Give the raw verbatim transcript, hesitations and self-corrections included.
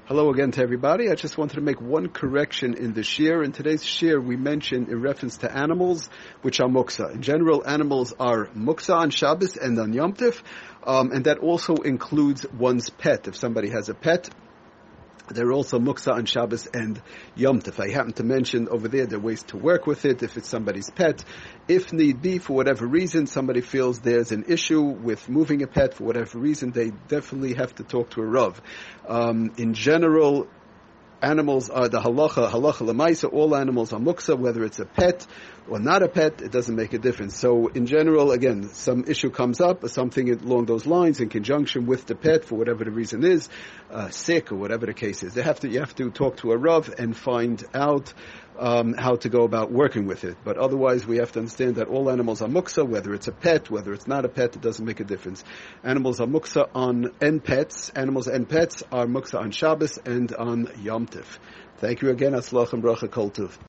Hello again to everybody. I just wanted to make one correction in the shir. In today's shir, we mentioned in reference to animals, which are muksa. In general, animals are muksa on Shabbos and on Yom Tov, um, and that also includes one's pet. If somebody has a pet, they're also muksa on Shabbos and Yom Tov. I happen to mention over there there are ways to work with it if it's somebody's pet. If need be, for whatever reason, somebody feels there's an issue with moving a pet for whatever reason, they definitely have to talk to a Rav. Um, in general, animals are the halacha, halacha lemaisa, all animals are muksa, whether it's a pet or not a pet, it doesn't make a difference. So in general, again, some issue comes up, or something along those lines in conjunction with the pet, for whatever the reason is, uh, sick or whatever the case is. They have to, you have to talk to a Rav and find out um, how to go about working with it. But otherwise, we have to understand that all animals are muksa, whether it's a pet, whether it's not a pet, it doesn't make a difference. Animals are muksa on, and pets, animals and pets are muksa on Shabbos and on Yom Tov. Thank you again. Atzlach and bracha kol tov.